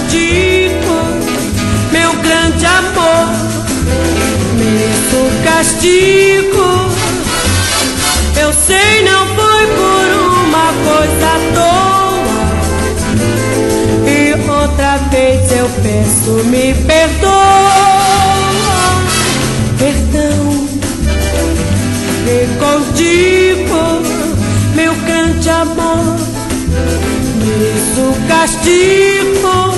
contigo, meu grande amor. Mereço castigo, eu sei, não foi por uma coisa à toa. E outra vez eu peço, me perdoa. Perdão, e contigo, meu grande amor. Mereço castigo,